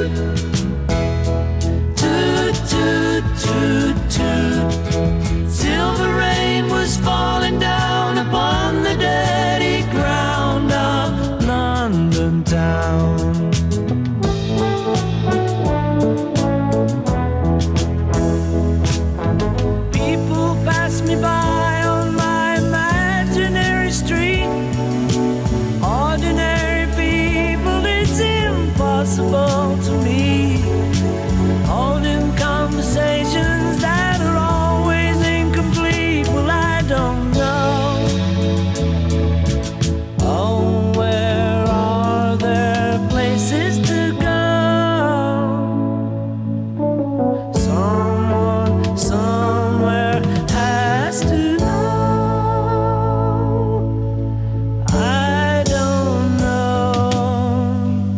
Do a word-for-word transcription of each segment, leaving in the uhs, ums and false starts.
Toot, toot, toot, toot. Silver rain was falling down upon the dirty ground of London town. People pass me by on my imaginary street. Ordinary people, it's impossible to meet. Holding conversations that are always incomplete. Well, I don't know. Oh, where are there places to go? Someone, somewhere has to know. I don't know.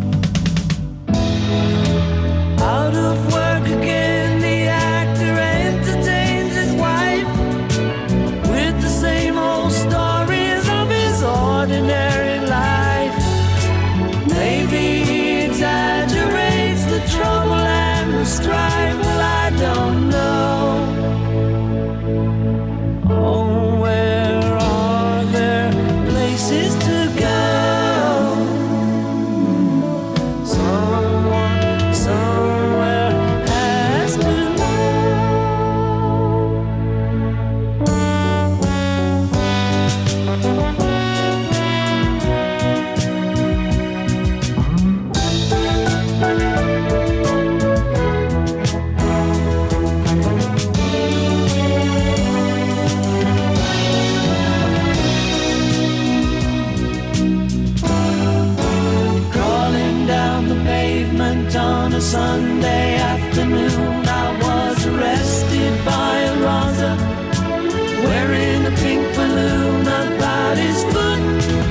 Out of work again, the actor entertains his wife with the same old stories of his ordinary life. Maybe he exaggerates the trouble and the strife. Well, I don't know. Oh, where are there places to go? Someone, somewhere has to know. Crawling down the pavement on a Sunday afternoon, I was arrested by a Raza wearing a pink balloon about his foot.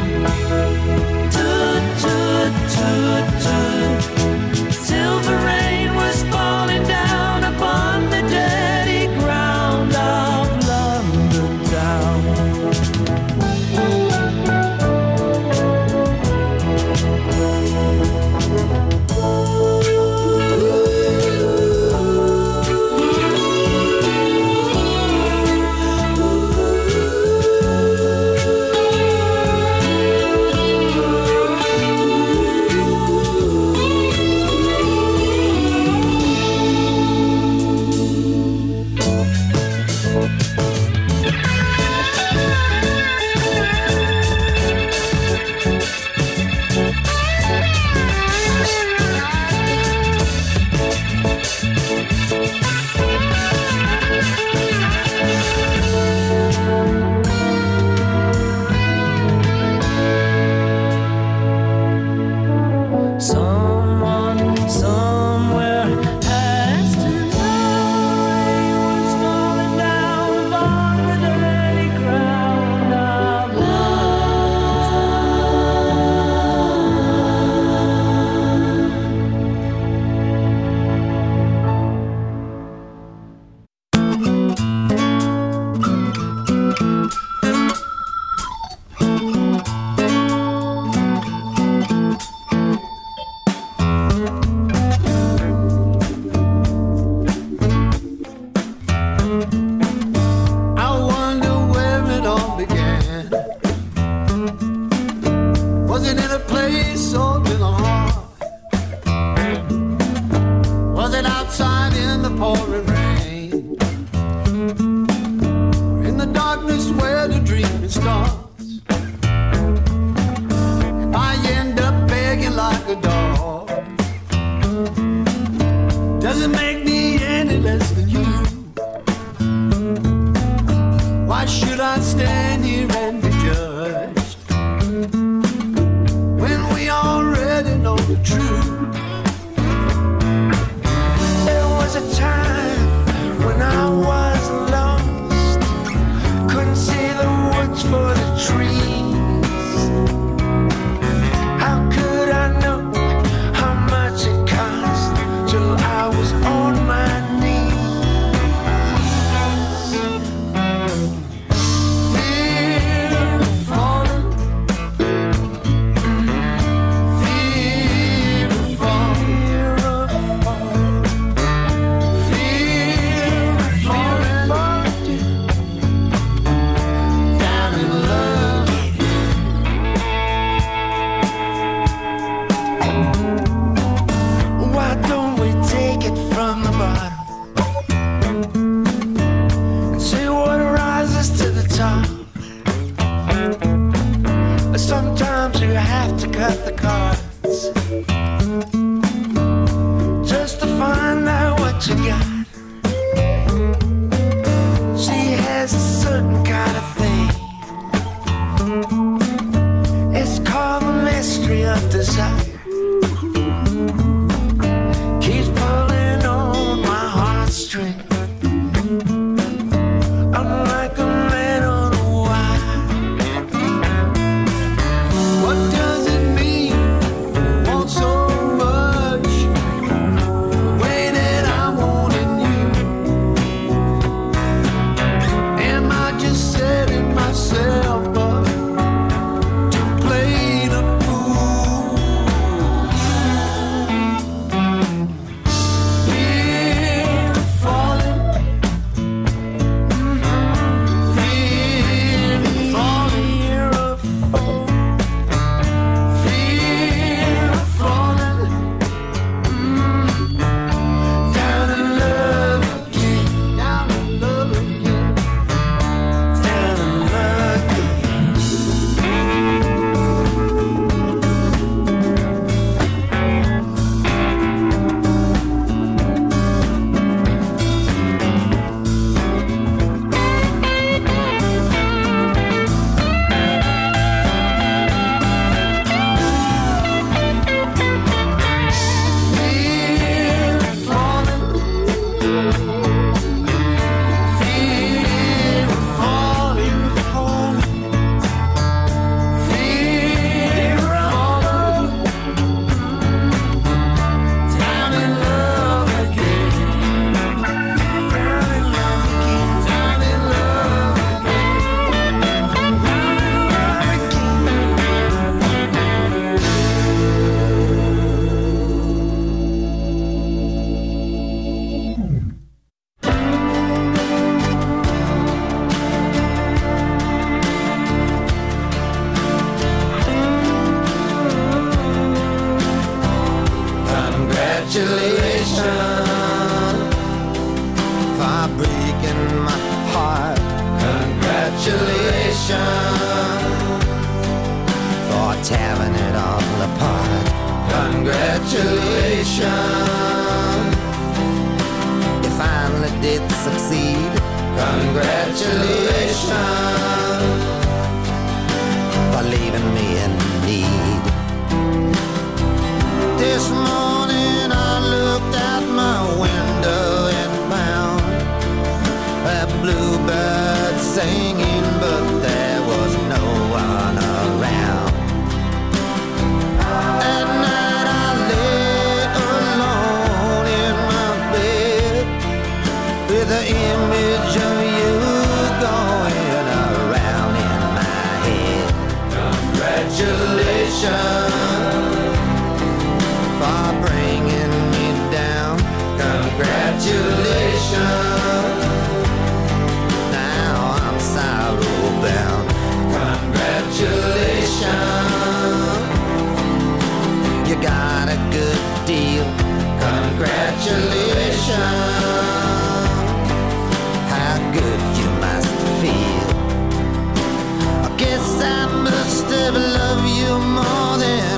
Toot, toot, toot, toot. Silver rain was falling down upon the dirty ground of London town. Someone, somewhere has to know. Rain was falling down upon the dirty ground of I wonder where it all began. Was it in a place or in a heart? Was it outside in the pouring rain? Or in the darkness where the dreaming starts? If I end up begging like a dog, does it make me any less than you? Why should I stand here and be judged when we already know the truth? There was a time have to cut the cards just to find out what you got. She has a certain kind of thing. It's called the mystery of desire. Keeps pulling on my heartstring. I'm like a man on a wire. What does it mean to want so much the way that I'm wanting you? Am I just setting myself up to play the fool? Fear of falling, fear of falling, fear of falling, down in love again, down in love again, down in love again. Fear of falling, fear of falling, fear of falling, down in love again, down in love again, down in love again, down in love Congratulations for breaking my heart. Congratulations for tearing it all apart. Congratulations, you finally did succeed. Congratulations for leaving me in need. This morning I looked out my window and found a bluebird singing, but there was no one around. At night I lay alone in my bed with the image of you going around in my head. Congratulations for bringing me down. Congratulations, now I'm sorrow bound. Congratulations, you got a good deal. Congratulations, how good you must feel. I guess I must have loved you more than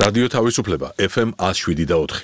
რადიო თავისუფლება ეფ ემ one oh seven და four.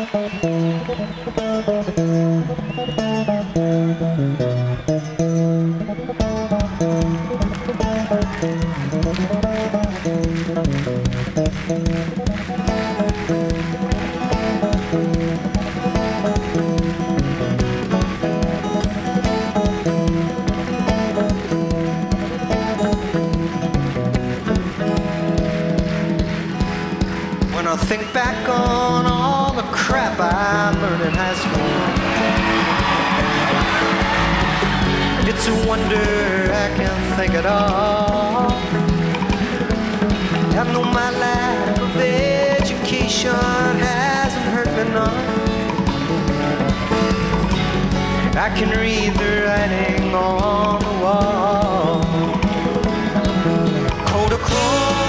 Think back on all the crap I learned in high school. It's a wonder I can think at all. I know my lack of education hasn't hurt me none. I can read the writing on the wall. Kodachrome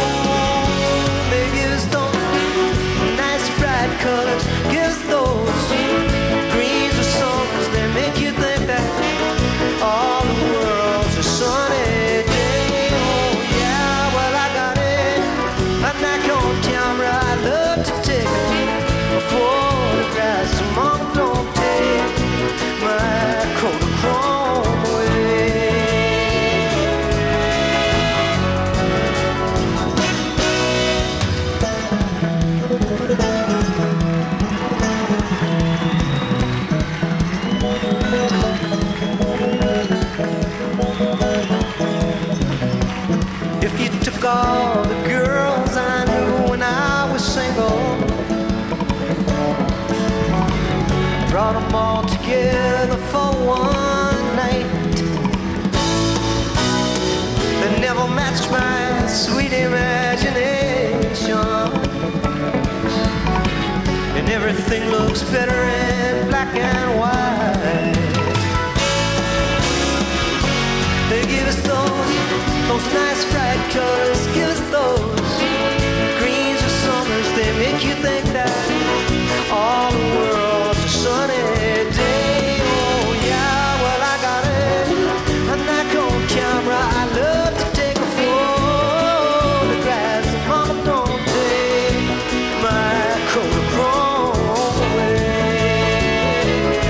colors, gives those greens or songs that make you think that all the world's a sunny day. Oh yeah, well I got it, a knack on camera. I love to take photographs. So mama, don't take my Kodachrome away. All the girls I knew when I was single, brought them all together for one night. They never matched my sweet imagination, and everything looks better in black and white. They give us those Those nice bright colors, give us those greens or summers. They make you think that all the world's a sunny day. Oh yeah, well I got it, a knack on camera. I love to take a photograph. So mama, don't take my Kodachrome away.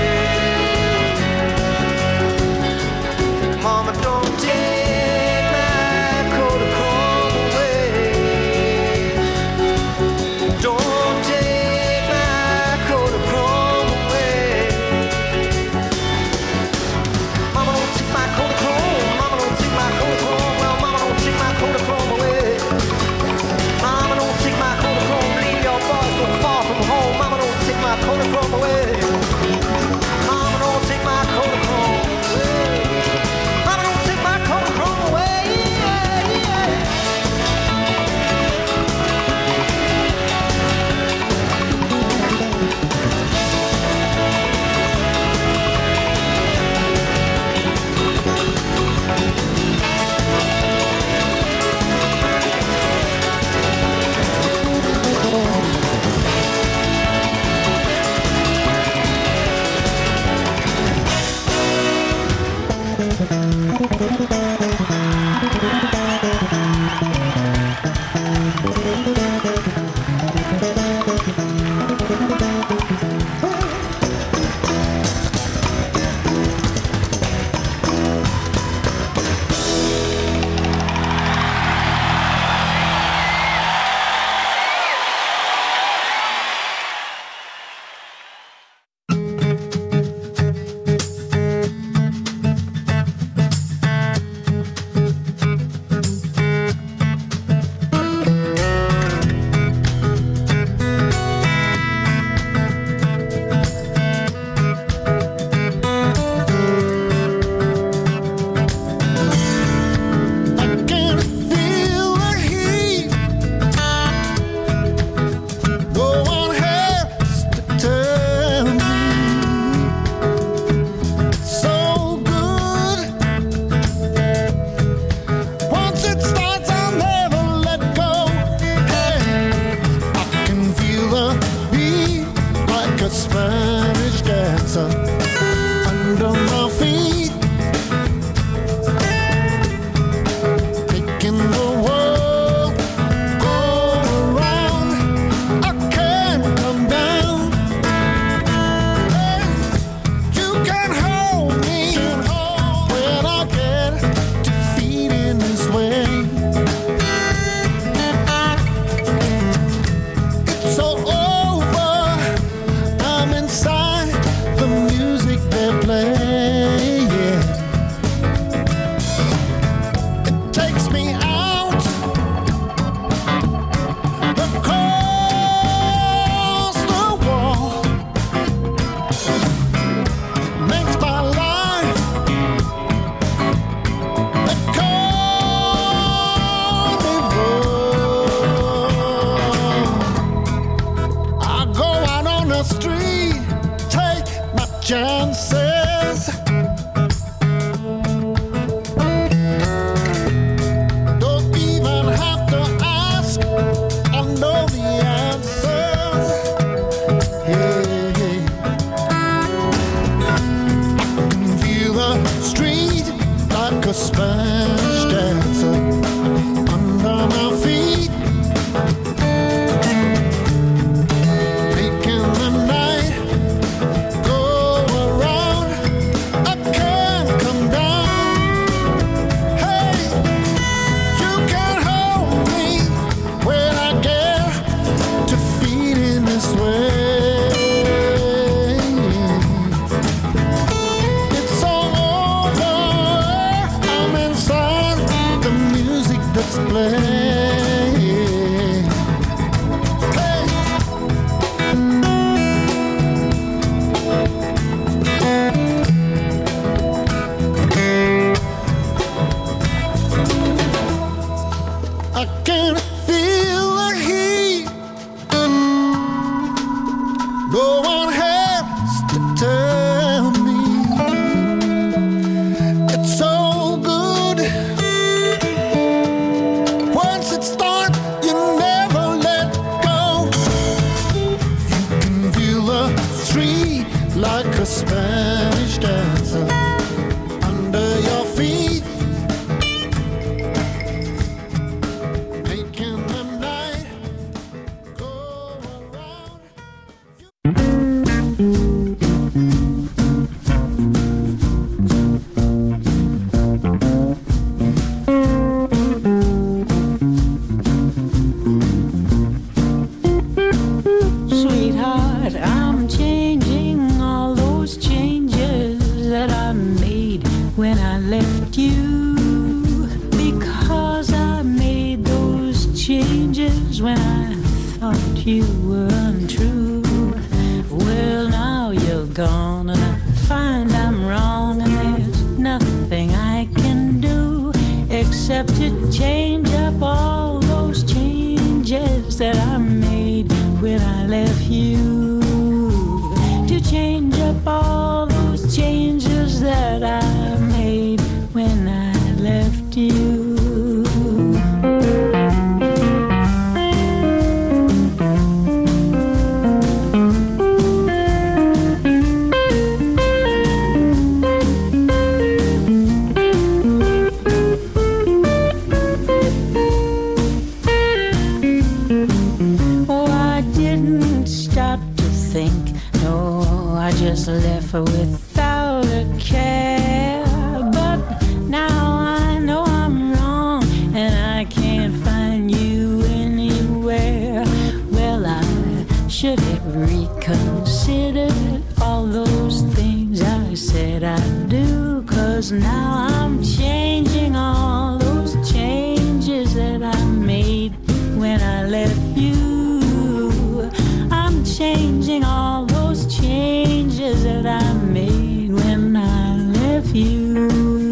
they play, yeah. It takes me out across the wall, makes my life a carnival. I go out on the street, take my chances. Don't even have to ask, I know the answers. Hey, hey. I can feel the street like a Spanish dancer under my feet, making the night go around. I can't come down. Hey, you can hold me when I get to feeling this way. It's all over. I'm inside the music that's playing. Hey. I can feel the heat. No one has to tell me. It's so good. Once it starts, you never let go. You can feel the street like a Spanish dancer under your feet, making the night go around. Sweetheart, I'm changing all those changes that I made when I left you, because I made those changes when I thought you were untrue. Well, now you're gone and I find I'm wrong, and there's nothing I can do except to change up all those changes that I made when I left you, to change up all those changes that I made when I left you. Oh, I didn't stop to think, no, I just left without a care. But now I know I'm wrong and I can't find you anywhere. Well, I should have reconsidered all those things I said I'd do, 'cause now I'm changing all those changes that I made when I left you. I'm changing all those changes that I made when I left you.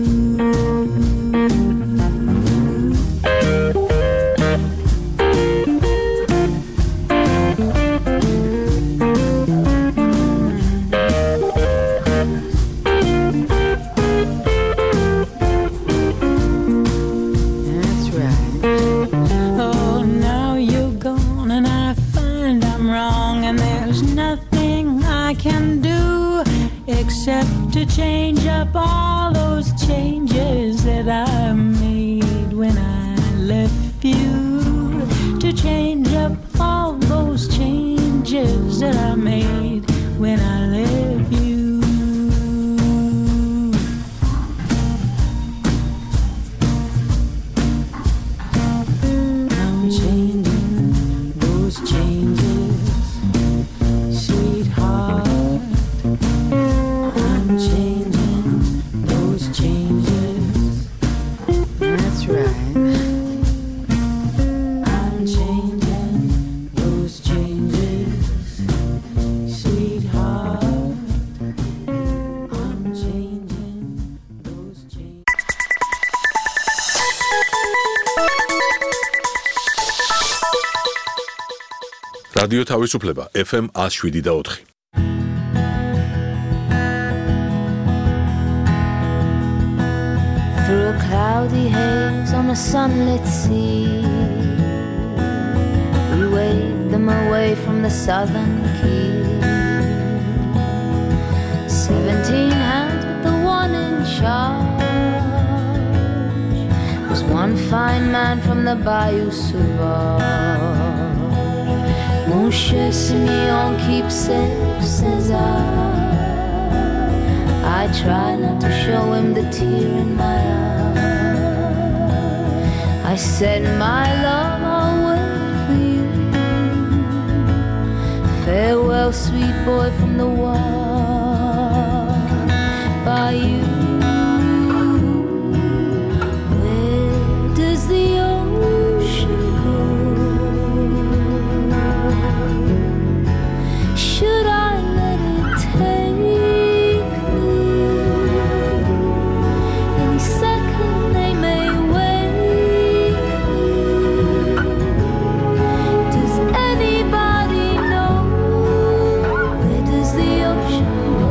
That's right. Oh, now you're gone and I find I'm wrong, and there's nothing I can do except to change up all those changes that I made when I left you, to change up all those changes that I made when I left you. I'm changing those changes, sweetheart. I'm changing. რადიო თავისუფლება ეფ ემ one oh seven და four. Through a cloudy haze on a sunlit sea, we waved them away from the southern key. Seventeen hands with the one in charge was one fine man from the Bayou Sauvage. Mon cher Simeon keepsake, says I. I try not to show him the tear in my eye. I said, my love, I'll wait for you. Farewell, sweet boy from the wild bayou. Where does the ocean go? Should I let it take me? Any second they may wake me. Does anybody know? Where does the ocean go?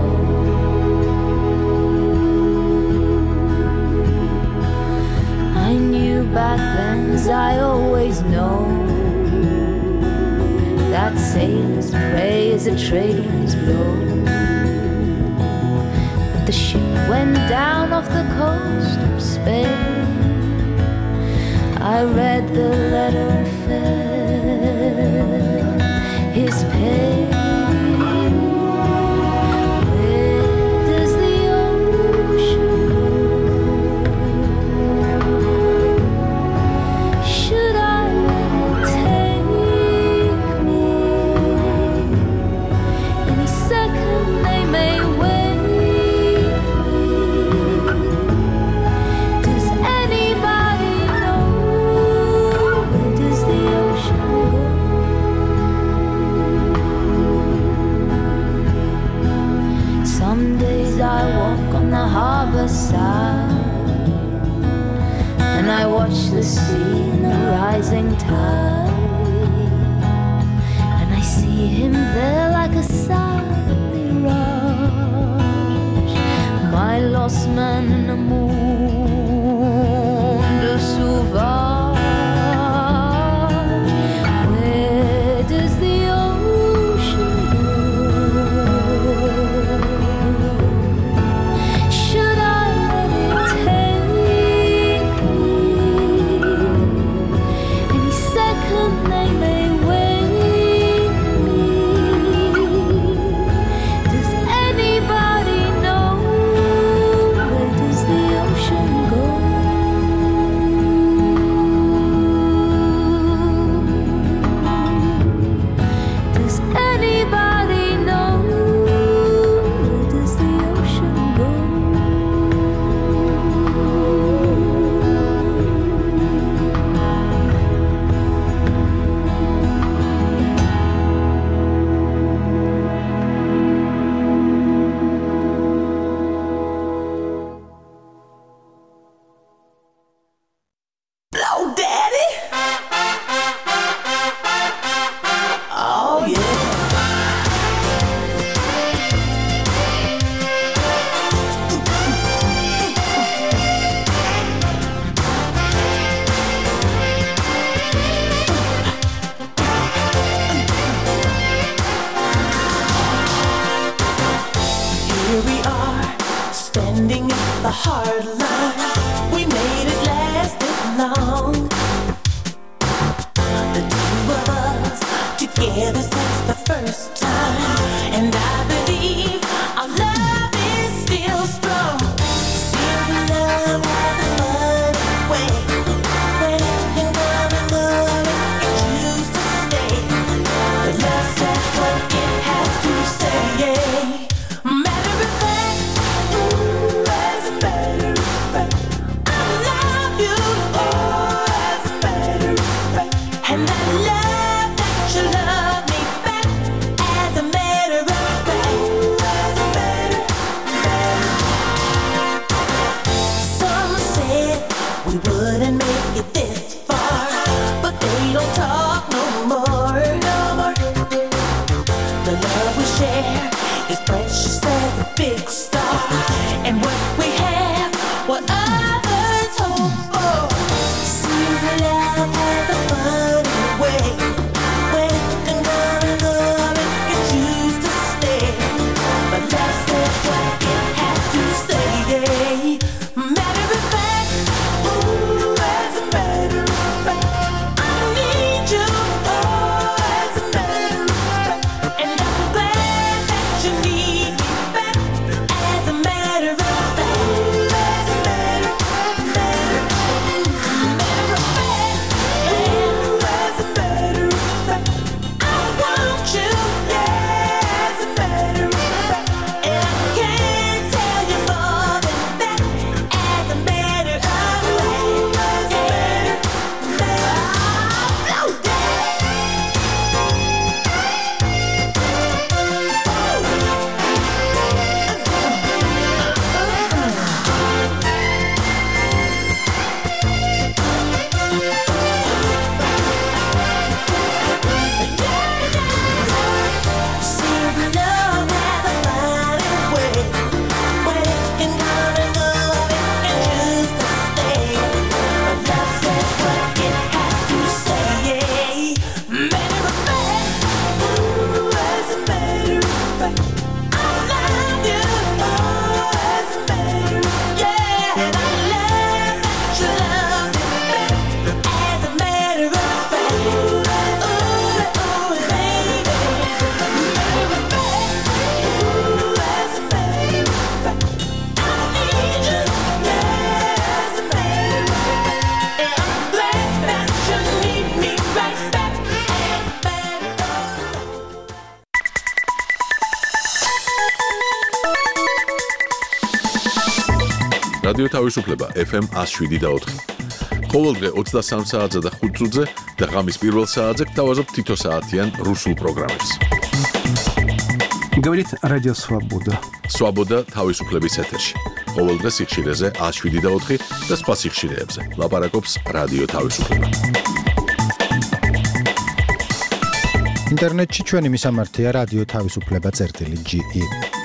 I knew back then, as I always know, that sailors pray as the trade winds blow. But the ship went down off the coast of Spain. I read the letter and felt his pain. Where does the ocean go? Should I let it take me? Any second they may wake me. Does anybody know? Where does the ocean go? Some days I walk on the harbor side, and I watch the sea in the rising tide, and I see him there like a silent mirage, my lost man in the monde sauvage. Where does the ocean go? Should I let it take me? Any second they may wake me. Does anybody know? Where does the ocean go? Does anybody know? Where does the ocean go? Blow daddy. Oh yeah. Here we are, standing at the hard line. We made it last this long. The two of us together since the first time, and I believe our love is still strong. Silver love has a funny way. When you love and love it, it chooses to stay. The love says what it has to say. Matter of fact, ooh, as a matter of fact, I love you, oh, as a matter of fact, and I love that you love me back, as a matter of fact. რადიო თავისუფლება ეფ ემ one oh seven და four. ყოველდღე ოცდასამ საათზე და ხუთ წუთზე და ღამის პირველ საათზე გთავაზობ თითო საათიან რუსულ პროგრამებს. Говорит Радио Свобода. Свобода თავისუფლების ეთერში. ყოველდღე სიხშირეზე one oh seven და four და სხვა სიხშირეებზე. ლაპარაკობს რადიო თავისუფლება. ინტერნეტში ჩვენი მისამართია რადიო თავისუფლება წერტილი ჯი ი.